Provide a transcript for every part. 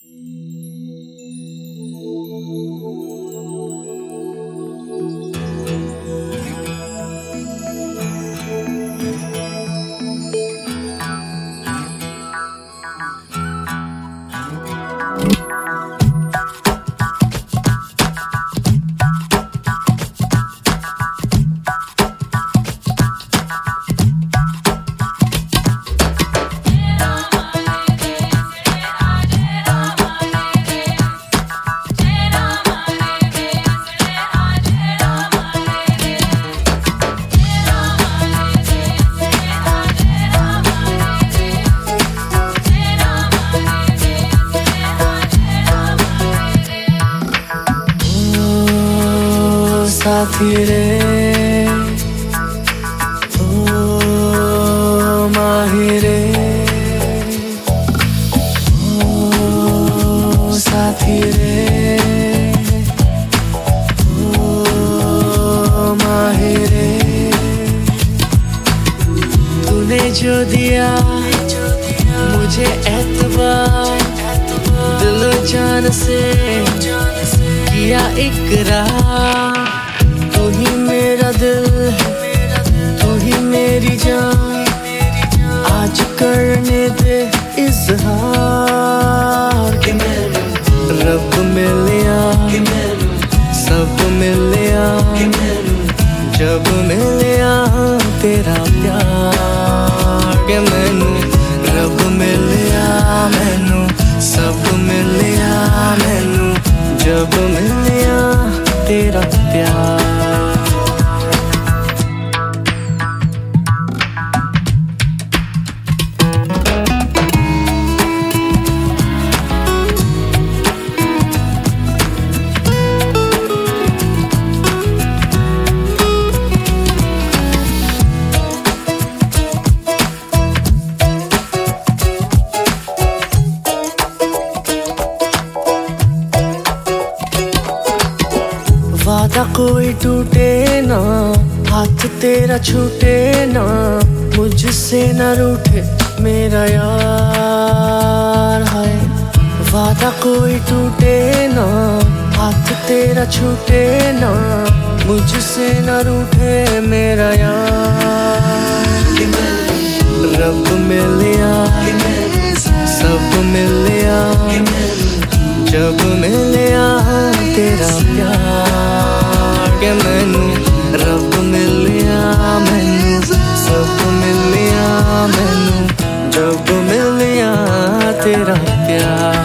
साथी रे ओ माही रे ओ साथी रे ओ माही रे तूने जो दिया मुझे एतबार दिल जान से किया इकरार तू ही मेरा दिल तू ही मेरी जान आज करने दे इज़हार कि मैनू रब मिलिया सब मिलिया जब मिलिया तेरा प्यार कि मैनू रब मिलिया मैनू सब मिलिया मैनू जब मिलिया तेरा प्यार वादा कोई टूटे ना हाथ तेरा छूटे ना मुझसे न रूठे मेरा यार है वादा कोई टूटे ना हाथ तेरा छूटे ना मुझसे न रूठे मेरा यार रब मिलिया सब मिलिया जब मिलिया तेरा प्यार के मैनू रब मिलिया मैनू सब मिलिया मैनू जब मिलिया तेरा प्यार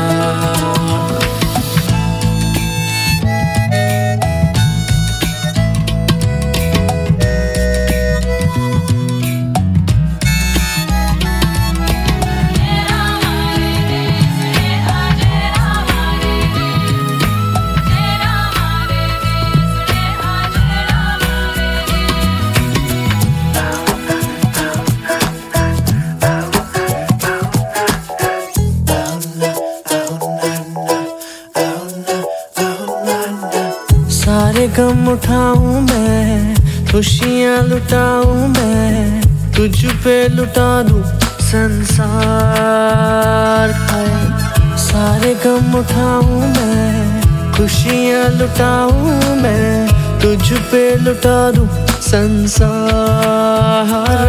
सारे गम उठाऊं मैं खुशियां लुटाऊं मैं तुझ पे लुटा दूं संसार है सारे गम उठाऊं मैं खुशियां लुटाऊं मैं तुझ पे लुटा दूं संसार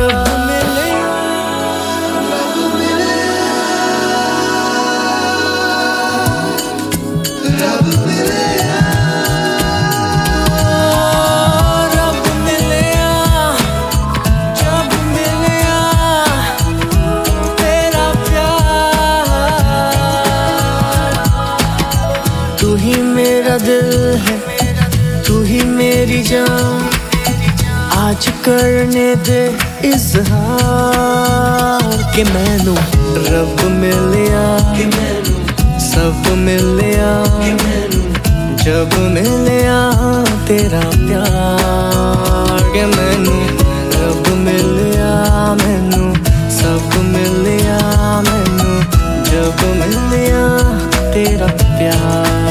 तू ही मेरा दिल है तू ही मेरी जान आज करने दे इज़हार कि मैनू रब मिलिया सब मिलिया जब मिलिया तेरा प्यार कि मैनू रब मिलिया मैनू सब मिलिया मैनू जब मिलिया तेरा प्यार